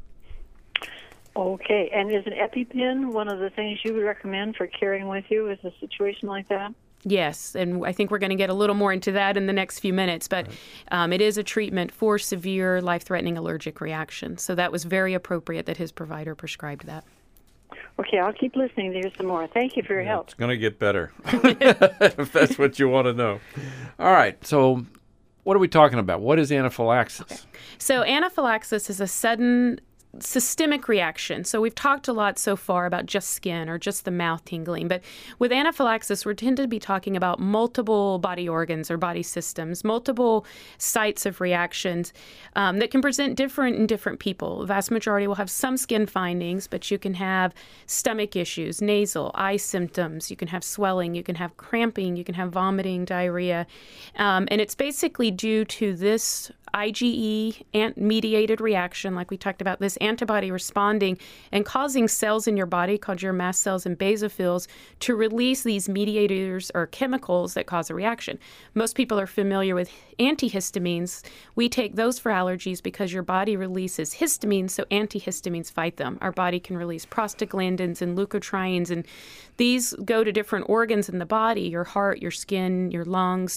Okay, and is an EpiPen one of the things you would recommend for carrying with you in a situation like that? Yes, and I think we're going to get a little more into that in the next few minutes, but it is a treatment for severe life-threatening allergic reactions. So that was very appropriate that his provider prescribed that. Okay, I'll keep listening to hear some more. Thank you for your help. It's going to get better, if that's what you want to know. All right, so what are we talking about? What is anaphylaxis? Okay. So anaphylaxis is a sudden systemic reaction. So we've talked a lot so far about just skin or just the mouth tingling, but with anaphylaxis, we tend to be talking about multiple body organs or body systems, multiple sites of reactions that can present different in different people. The vast majority will have some skin findings, but you can have stomach issues, nasal, eye symptoms, you can have swelling, you can have cramping, you can have vomiting, diarrhea, and it's basically due to this IgE-mediated reaction, like we talked about, this antibody responding and causing cells in your body called your mast cells and basophils to release these mediators or chemicals that cause a reaction. Most people are familiar with antihistamines. We take those for allergies because your body releases histamines, so antihistamines fight them. Our body can release prostaglandins and leukotrienes, and these go to different organs in the body, your heart, your skin, your lungs.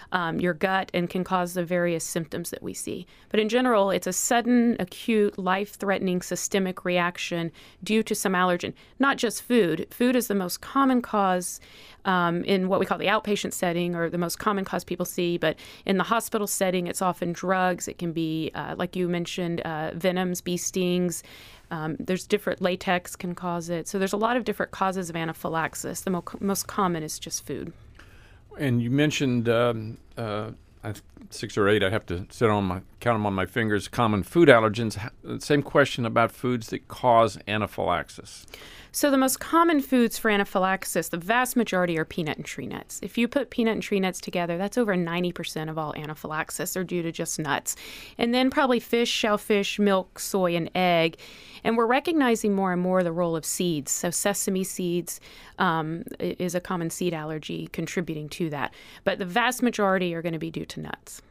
your gut and can cause the various symptoms that we see. But in general, it's a sudden, acute, life-threatening systemic reaction due to some allergen, not just food. Food is the most common cause in what we call the outpatient setting, or the most common cause people see. But in the hospital setting, it's often drugs. It can be, like you mentioned, venoms, bee stings. There's different latex can cause it. So there's a lot of different causes of anaphylaxis. The most common is just food. And you mentioned 6 or 8. I have to count them on my fingers. Common food allergens. Same question about foods that cause anaphylaxis. So the most common foods for anaphylaxis, the vast majority are peanut and tree nuts. If you put peanut and tree nuts together, that's over 90% of all anaphylaxis are due to just nuts. And then probably fish, shellfish, milk, soy, and egg. And we're recognizing more and more the role of seeds. So sesame seeds is a common seed allergy contributing to that. But the vast majority are going to be due to nuts.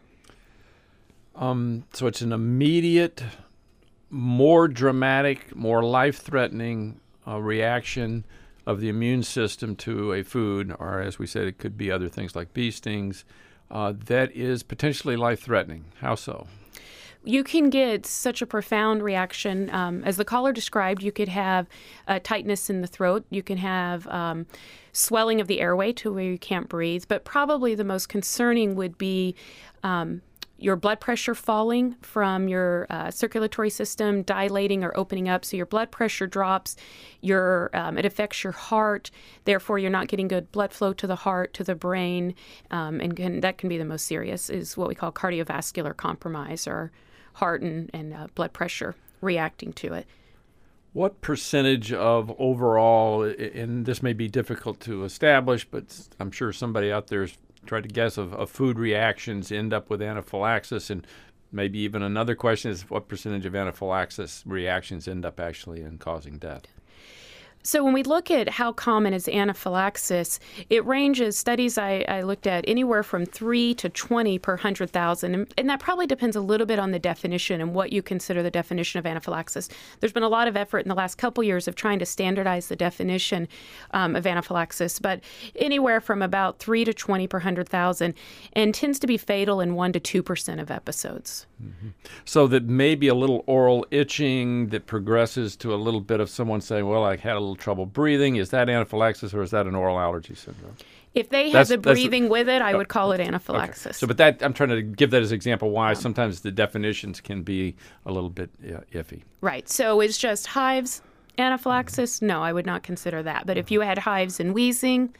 So it's an immediate, more dramatic, more life-threatening reaction of the immune system to a food, or as we said, it could be other things like bee stings, that is potentially life-threatening. How so? You can get such a profound reaction. As the caller described, you could have tightness in the throat. You can have swelling of the airway to where you can't breathe. But probably the most concerning would be your blood pressure falling from your circulatory system, dilating or opening up. So your blood pressure drops, it affects your heart. Therefore, you're not getting good blood flow to the heart, to the brain. And that can be the most serious, is what we call cardiovascular compromise, or heart and blood pressure reacting to it. What percentage of overall, and this may be difficult to establish, but I'm sure somebody out there is trying to guess, of food reactions end up with anaphylaxis? And maybe even another question is, what percentage of anaphylaxis reactions end up actually in causing death? So when we look at how common is anaphylaxis, it ranges, studies I looked at, anywhere from 3 to 20 per 100,000. And that probably depends a little bit on the definition and what you consider the definition of anaphylaxis. There's been a lot of effort in the last couple years of trying to standardize the definition of anaphylaxis, but anywhere from about 3 to 20 per 100,000, and tends to be fatal in 1 to 2% of episodes. Mm-hmm. So that maybe a little oral itching that progresses to a little bit of someone saying, well, I had a little trouble breathing. Is that anaphylaxis, or is that an oral allergy syndrome? If they have the breathing with it, I would call it anaphylaxis. Okay. So, but that, I'm trying to give that as an example why sometimes the definitions can be a little bit iffy. Right. So it's just hives, anaphylaxis? No, I would not consider that. But if you had hives and wheezing,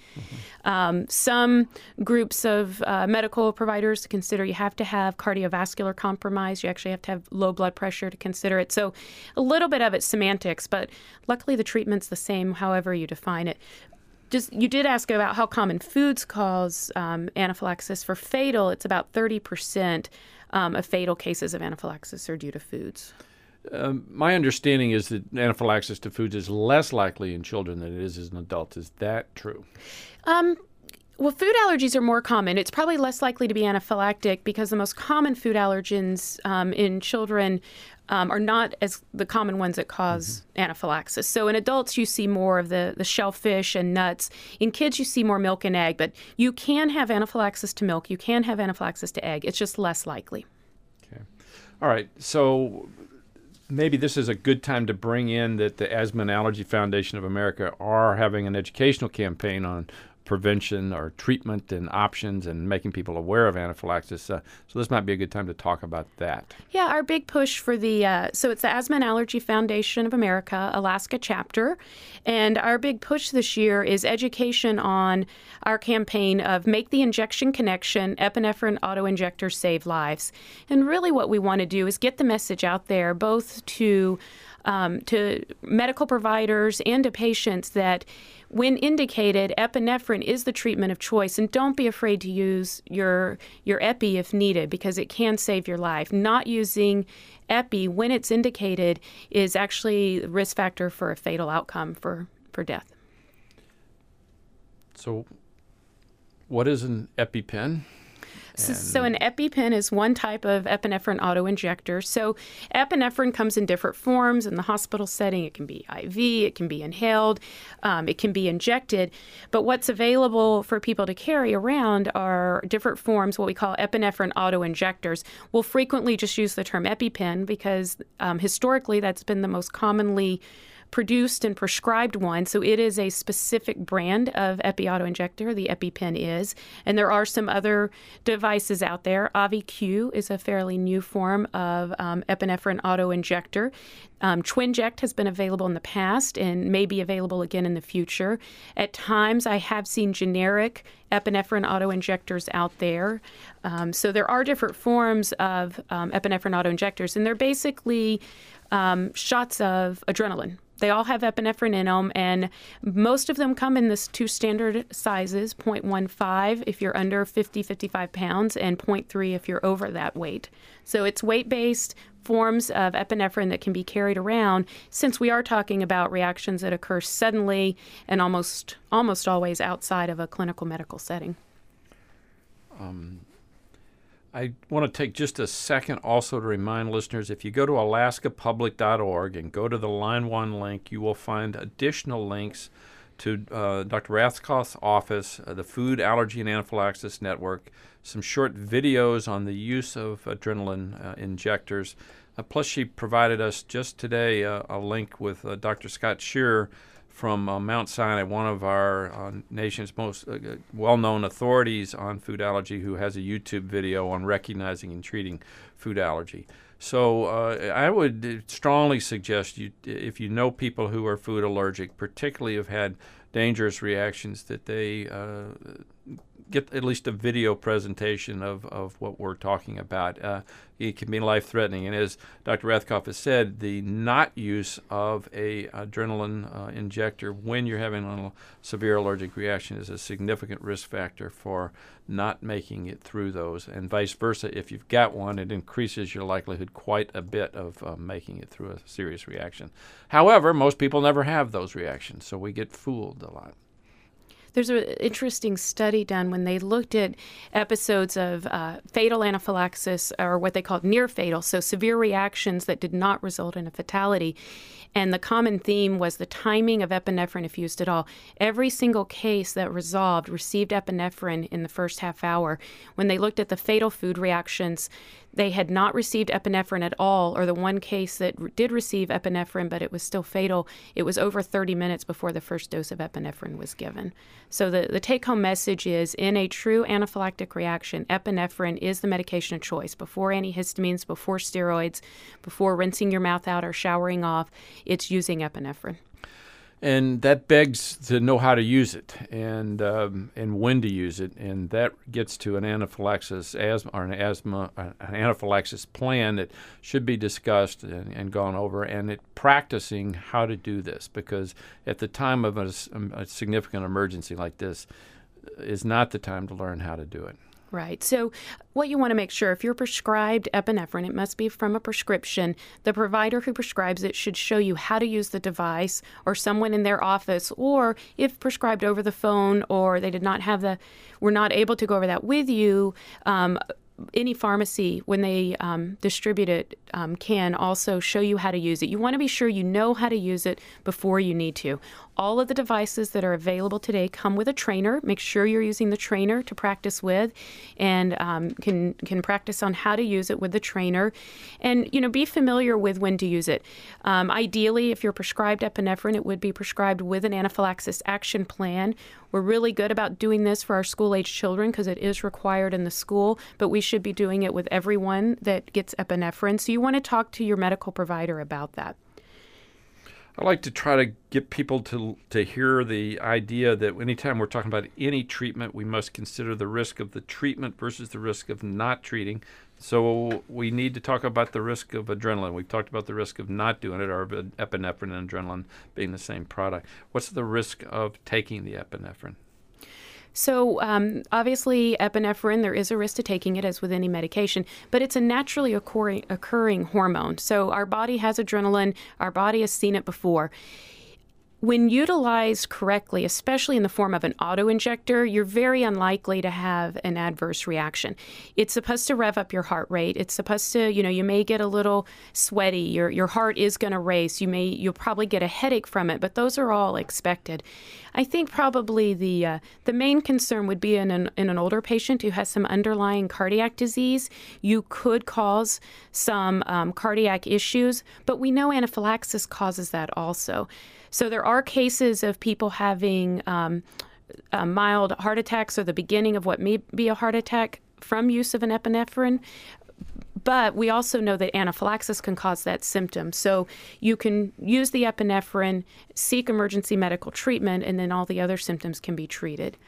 some groups of medical providers consider you have to have cardiovascular compromise. You actually have to have low blood pressure to consider it. So a little bit of it's semantics, but luckily the treatment's the same however you define it. You did ask about how common foods cause anaphylaxis. For fatal, it's about 30% of fatal cases of anaphylaxis are due to foods. My understanding is that anaphylaxis to foods is less likely in children than it is in adults. Is that true? Well, food allergies are more common. It's probably less likely to be anaphylactic because the most common food allergens in children are not as the common ones that cause anaphylaxis. So in adults, you see more of the shellfish and nuts. In kids, you see more milk and egg. But you can have anaphylaxis to milk. You can have anaphylaxis to egg. It's just less likely. Okay. All right. So maybe this is a good time to bring in that the Asthma and Allergy Foundation of America are having an educational campaign on prevention or treatment and options and making people aware of anaphylaxis. So this might be a good time to talk about that. Yeah, our big push for so it's the Asthma and Allergy Foundation of America, Alaska chapter. And our big push this year is education on our campaign of Make the Injection Connection, epinephrine autoinjectors save lives. And really what we want to do is get the message out there both to medical providers and to patients that when indicated, epinephrine is the treatment of choice, and don't be afraid to use your epi if needed because it can save your life. Not using epi when it's indicated is actually a risk factor for a fatal outcome for death. So what is an EpiPen? So an EpiPen is one type of epinephrine autoinjector. So epinephrine comes in different forms in the hospital setting. It can be IV, it can be inhaled, it can be injected. But what's available for people to carry around are different forms, what we call epinephrine autoinjectors. We'll frequently just use the term EpiPen because historically that's been the most commonly produced and prescribed one. So it is a specific brand of epi autoinjector, the EpiPen is. And there are some other devices out there. AviQ is a fairly new form of epinephrine autoinjector. Twinject has been available in the past and may be available again in the future. At times, I have seen generic epinephrine autoinjectors out there. So there are different forms of epinephrine autoinjectors, and they're basically shots of adrenaline. They all have epinephrine in them, and most of them come in this two standard sizes, 0.15 if you're under 55 pounds, and 0.3 if you're over that weight. So it's weight-based forms of epinephrine that can be carried around, since we are talking about reactions that occur suddenly and almost always outside of a clinical medical setting. I want to take just a second also to remind listeners, if you go to alaskapublic.org and go to the Line 1 link, you will find additional links to Dr. Rathkoff's office, the Food Allergy and Anaphylaxis Network, some short videos on the use of adrenaline injectors. Plus, she provided us just today a link with Dr. Scott Shearer from Mount Sinai, one of our nation's most well-known authorities on food allergy, who has a YouTube video on recognizing and treating food allergy. So I would strongly suggest you, if you know people who are food allergic, particularly have had dangerous reactions, that they get at least a video presentation of what we're talking about. It can be life-threatening. And as Dr. Rathkoff has said, the not use of a adrenaline injector when you're having a severe allergic reaction is a significant risk factor for not making it through those. And vice versa, if you've got one, it increases your likelihood quite a bit of making it through a serious reaction. However, most people never have those reactions, so we get fooled a lot. There's an interesting study done when they looked at episodes of fatal anaphylaxis, or what they called near fatal, so severe reactions that did not result in a fatality. And the common theme was the timing of epinephrine, if used at all. Every single case that resolved received epinephrine in the first half hour. When they looked at the fatal food reactions, they had not received epinephrine at all, or the one case that did receive epinephrine, but it was still fatal, it was over 30 minutes before the first dose of epinephrine was given. So the take-home message is, in a true anaphylactic reaction, epinephrine is the medication of choice. Before antihistamines, before steroids, before rinsing your mouth out or showering off, it's using epinephrine. And that begs to know how to use it and when to use it, and that gets to an anaphylaxis an anaphylaxis plan that should be discussed and gone over, and practicing how to do this, because at the time of a significant emergency like this is not the time to learn how to do it. Right. So what you want to make sure, if you're prescribed epinephrine, it must be from a prescription. The provider who prescribes it should show you how to use the device, or someone in their office, or if prescribed over the phone, or they were not able to go over that with you, any pharmacy, when they distribute it, can also show you how to use it. You want to be sure you know how to use it before you need to. All of the devices that are available today come with a trainer. Make sure you're using the trainer to practice with, and can practice on how to use it with the trainer. And, be familiar with when to use it. Ideally, if you're prescribed epinephrine, it would be prescribed with an anaphylaxis action plan. We're really good about doing this for our school-age children because it is required in the school, but we should be doing it with everyone that gets epinephrine. So you want to talk to your medical provider about that. I like to try to get people to hear the idea that anytime we're talking about any treatment, we must consider the risk of the treatment versus the risk of not treating. So we need to talk about the risk of adrenaline. We've talked about the risk of not doing it, or epinephrine and adrenaline being the same product. What's the risk of taking the epinephrine? So obviously epinephrine, there is a risk to taking it, as with any medication, but it's a naturally occurring hormone. So our body has adrenaline. Our body has seen it before. when utilized correctly, especially in the form of an auto-injector, you're very unlikely to have an adverse reaction. It's supposed to rev up your heart rate. It's supposed to, you may get a little sweaty. Your heart is going to race. You'll probably get a headache from it, but those are all expected. I think probably the main concern would be in an older patient who has some underlying cardiac disease. You could cause some cardiac issues, but we know anaphylaxis causes that also. So there are cases of people having mild heart attacks or the beginning of what may be a heart attack from use of an epinephrine. But we also know that anaphylaxis can cause that symptom. So you can use the epinephrine, seek emergency medical treatment, and then all the other symptoms can be treated.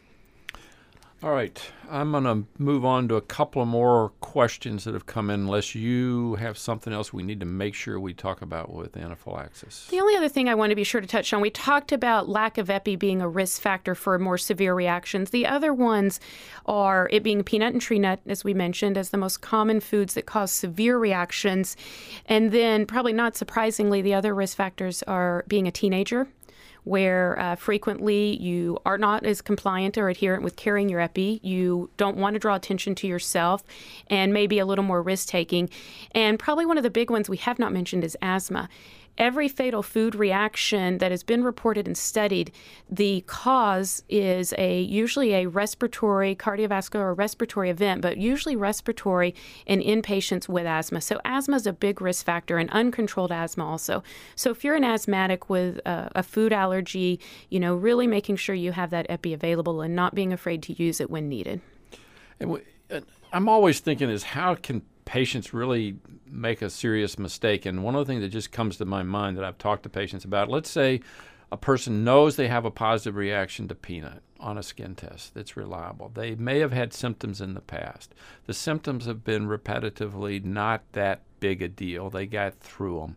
All right. I'm going to move on to a couple of more questions that have come in, unless you have something else we need to make sure we talk about with anaphylaxis. The only other thing I want to be sure to touch on, we talked about lack of epi being a risk factor for more severe reactions. The other ones are it being peanut and tree nut, as we mentioned, as the most common foods that cause severe reactions. And then, probably not surprisingly, the other risk factors are being a teenager, where frequently you are not as compliant or adherent with carrying your epi. You don't want to draw attention to yourself and maybe a little more risk-taking. And probably one of the big ones we have not mentioned is asthma. Every fatal food reaction that has been reported and studied, the cause is usually a respiratory, cardiovascular, or respiratory event, but usually respiratory and in patients with asthma. So asthma is a big risk factor, and uncontrolled asthma also. So if you're an asthmatic with a food allergy, really making sure you have that epi available and not being afraid to use it when needed. And I'm always thinking is how can patients really make a serious mistake? And one of the things that just comes to my mind that I've talked to patients about, let's say a person knows they have a positive reaction to peanut on a skin test that's reliable. They may have had symptoms in the past. The symptoms have been repetitively not that big a deal. They got through them.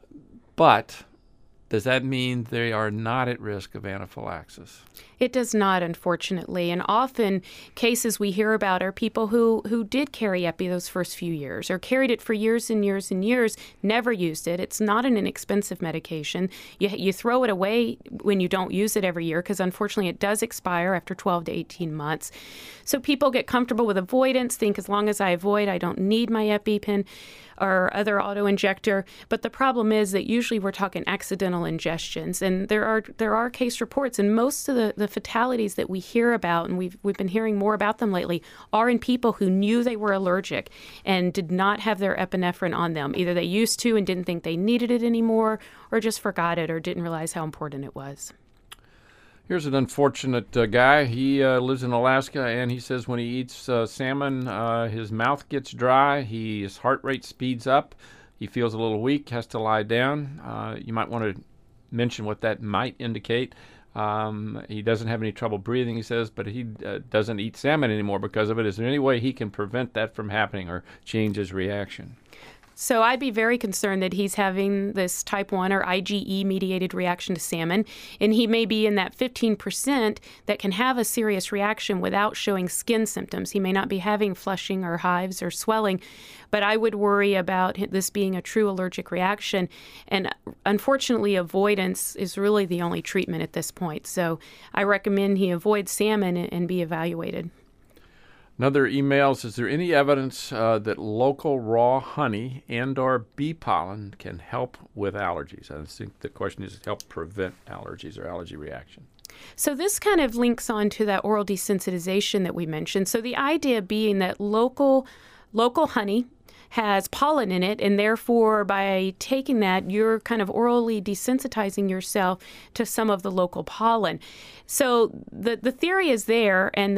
But does that mean they are not at risk of anaphylaxis? It does not, unfortunately. And often cases we hear about are people who did carry epi those first few years or carried it for years and years and years, never used it. It's not an inexpensive medication. You throw it away when you don't use it every year because, unfortunately, it does expire after 12 to 18 months. So people get comfortable with avoidance, think as long as I avoid, I don't need my EpiPen or other auto-injector. But the problem is that usually we're talking accidental ingestions. And there are case reports, and most of the fatalities that we hear about, and we've been hearing more about them lately, are in people who knew they were allergic and did not have their epinephrine on them. Either they used to and didn't think they needed it anymore, or just forgot it or didn't realize how important it was. Here's an unfortunate guy. He lives in Alaska, and he says when he eats salmon, his mouth gets dry, his heart rate speeds up, he feels a little weak, has to lie down. You might want to mention what that might indicate. He doesn't have any trouble breathing, he says, but he doesn't eat salmon anymore because of it. Is there any way he can prevent that from happening or change his reaction? So I'd be very concerned that he's having this type 1 or IgE-mediated reaction to salmon, and he may be in that 15% that can have a serious reaction without showing skin symptoms. He may not be having flushing or hives or swelling, but I would worry about this being a true allergic reaction. And unfortunately, avoidance is really the only treatment at this point. So I recommend he avoid salmon and be evaluated. Another email says, is there any evidence that local raw honey and or bee pollen can help with allergies? I think the question is help prevent allergies or allergy reaction. So this kind of links on to that oral desensitization that we mentioned. So the idea being that local honey has pollen in it, and therefore by taking that, you're kind of orally desensitizing yourself to some of the local pollen. So the theory is there, and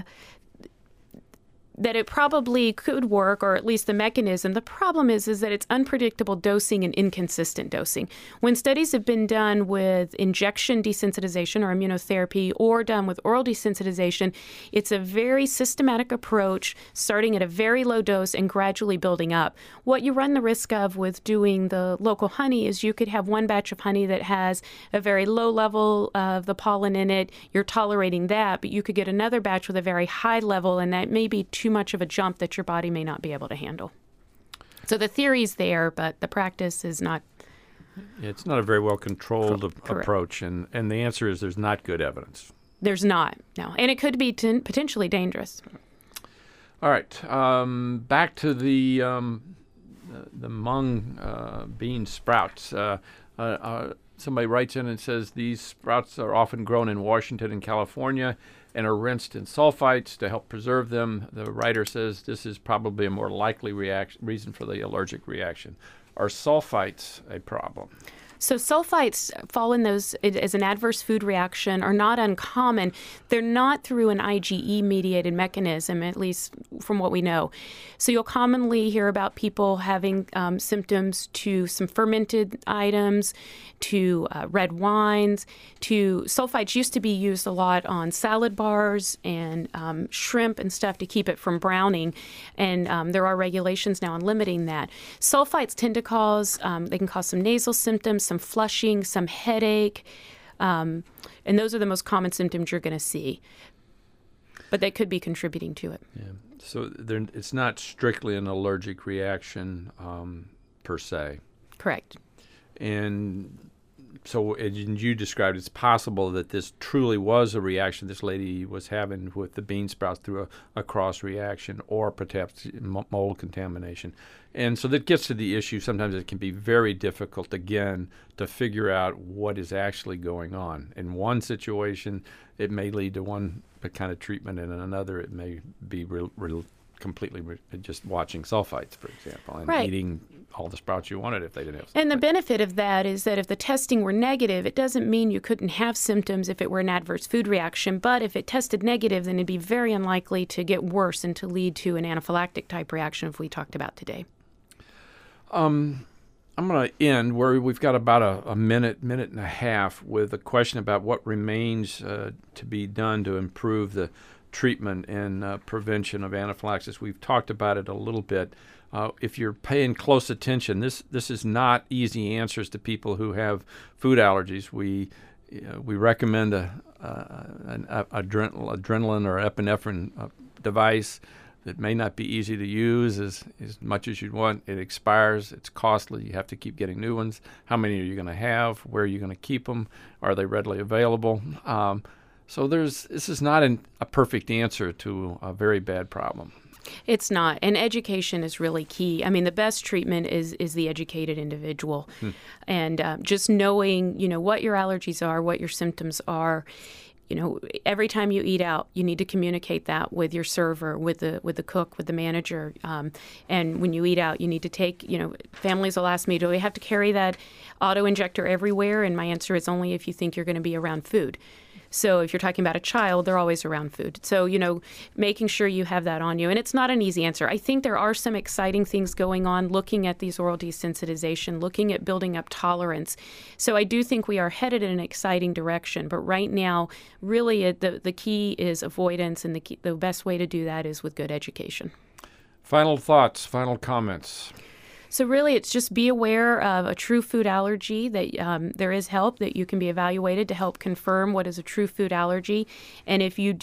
that it probably could work, or at least the mechanism. The problem is that it's unpredictable dosing and inconsistent dosing. When studies have been done with injection desensitization or immunotherapy or done with oral desensitization, it's a very systematic approach, starting at a very low dose and gradually building up. What you run the risk of with doing the local honey is you could have one batch of honey that has a very low level of the pollen in it. You're tolerating that, but you could get another batch with a very high level, and that may be too much of a jump that your body may not be able to handle. So the theory's there, but the practice is not It's not a very well controlled Correct. approach, and the answer is there's not good evidence. There's not, no. And it could be potentially dangerous. All right, back to the mung bean sprouts. Somebody writes in and says these sprouts are often grown in Washington and California and are rinsed in sulfites to help preserve them. The writer says this is probably a more likely reason for the allergic reaction. Are sulfites a problem? So sulfites fall in those as an adverse food reaction are not uncommon. They're not through an IgE-mediated mechanism, at least from what we know. So you'll commonly hear about people having symptoms to some fermented items, to red wines, to sulfites used to be used a lot on salad bars and shrimp and stuff to keep it from browning. And there are regulations now on limiting that. Sulfites tend to cause, they can cause some nasal symptoms, some flushing, some headache, and those are the most common symptoms you're going to see. But they could be contributing to it. Yeah. So it's not strictly an allergic reaction per se. Correct. And so as you described, it's possible that this truly was a reaction this lady was having with the bean sprouts through a cross reaction or perhaps mold contamination. And so that gets to the issue. Sometimes it can be very difficult, again, to figure out what is actually going on. In one situation, it may lead to one kind of treatment, and in another, it may be completely just watching sulfites, for example, and right. eating all the sprouts you wanted if they didn't have sulfites. And the benefit of that is that if the testing were negative, it doesn't mean you couldn't have symptoms if it were an adverse food reaction. But if it tested negative, then it'd be very unlikely to get worse and to lead to an anaphylactic type reaction if we talked about today. I'm going to end where we've got about a minute and a half with a question about what remains to be done to improve the treatment and prevention of anaphylaxis. We've talked about it a little bit. If you're paying close attention, this is not easy answers to people who have food allergies. We recommend an adrenaline or epinephrine device that may not be easy to use as much as you'd want. It expires. It's costly. You have to keep getting new ones. How many are you going to have? Where are you going to keep them? Are they readily available? So this is not a perfect answer to a very bad problem. It's not. And education is really key. I mean, the best treatment is the educated individual. And just knowing, what your allergies are, what your symptoms are. Every time you eat out, you need to communicate that with your server, with the cook, with the manager. And when you eat out, you need to take, families will ask me, do we have to carry that auto injector everywhere? And my answer is only if you think you're going to be around food. So if you're talking about a child, they're always around food. So, making sure you have that on you. And it's not an easy answer. I think there are some exciting things going on, looking at these oral desensitization, looking at building up tolerance. So I do think we are headed in an exciting direction. But right now, really, the key is avoidance. And the best way to do that is with good education. Final thoughts, final comments. So really, it's just be aware of a true food allergy, that there is help, that you can be evaluated to help confirm what is a true food allergy. And if you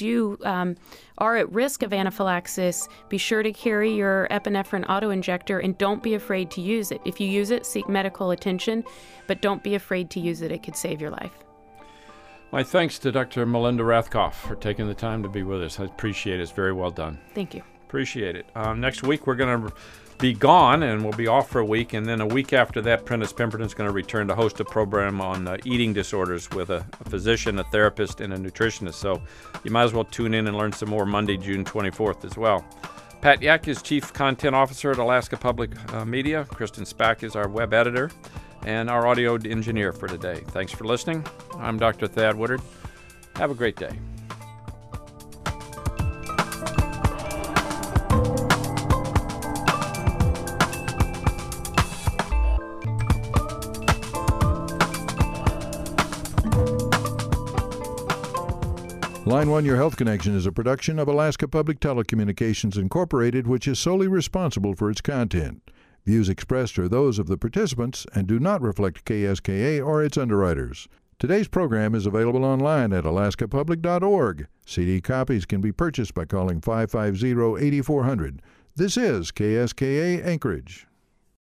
are at risk of anaphylaxis, be sure to carry your epinephrine autoinjector and don't be afraid to use it. If you use it, seek medical attention, but don't be afraid to use it. It could save your life. My thanks to Dr. Melinda Rathkoff for taking the time to be with us. I appreciate it. It's very well done. Thank you. Appreciate it. Next week, we're going to be gone, and we'll be off for a week, and then a week after that, Prentice Pemberton's going to return to host a program on eating disorders with a physician, a therapist, and a nutritionist. So you might as well tune in and learn some more Monday, June 24th as well. Pat Yak is Chief Content Officer at Alaska Public Media. Kristen Spack is our web editor and our audio engineer for today. Thanks for listening. I'm Dr. Thad Woodard. Have a great day. Line 1 Your Health Connection is a production of Alaska Public Telecommunications Incorporated, which is solely responsible for its content. Views expressed are those of the participants and do not reflect KSKA or its underwriters. Today's program is available online at alaskapublic.org. CD copies can be purchased by calling 550-8400. This is KSKA Anchorage.